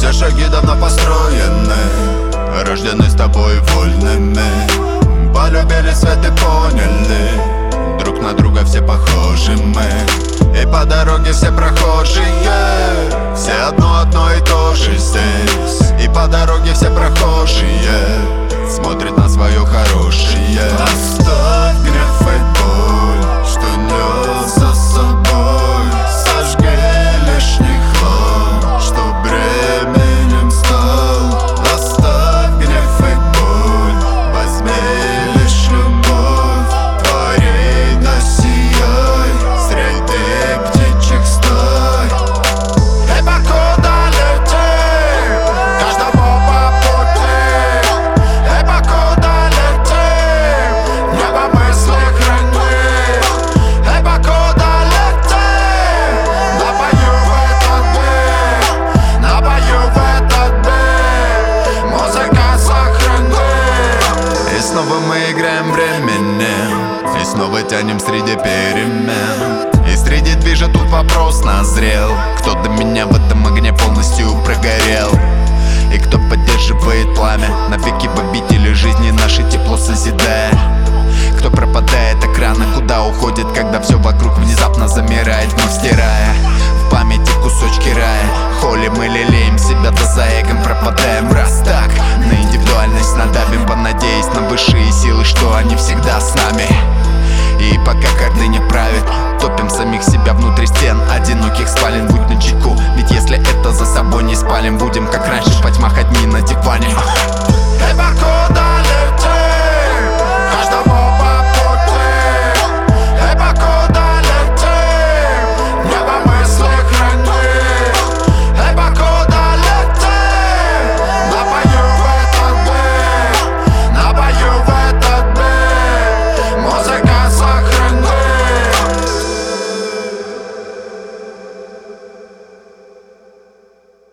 Все шаги давно построены, рождены с тобой вольными. Полюбили свет и поняли, друг на друга все похожи мы. И по дороге все прохожие, все одно и то же здесь. И по дороге все прохожие смотрят на свое хорошее. Оставь гнев и боль, что нес за собой. Сожги лишний хлам, что бременем стал. Оставь гнев и боль, возьми лишь любовь. Твори да сияй среди птичьих стай. Эй, покуда лети, каждому по пути. Эй, покуда лети, небо мысли храни. Эй, покуда лети, напою в этот день, напою в этот день. Музыка сохрани. И снова мы играем временем, и снова тянем среди перемен. И среди движа тут вопрос назрел: кто до меня в этом огне полностью прогорел? И кто поддерживает пламя, навеки в обители жизни нашей тепло созидая? Кто пропадает экрана, куда уходит, когда все вокруг внезапно замирает, вновь стирая в памяти кусочки рая? Холим мы лелеем себя, да за эгом пропадаем. Раз так, на индивидуальность надавим, понадеясь на высшие силы, что они всегда с нами. И пока гордыня правит, топим самих себя внутри стен одиноких спален. Будь начеку, ведь если это за собой не спалим, будем как раньше во тьмах одни на диване. Эй, покуда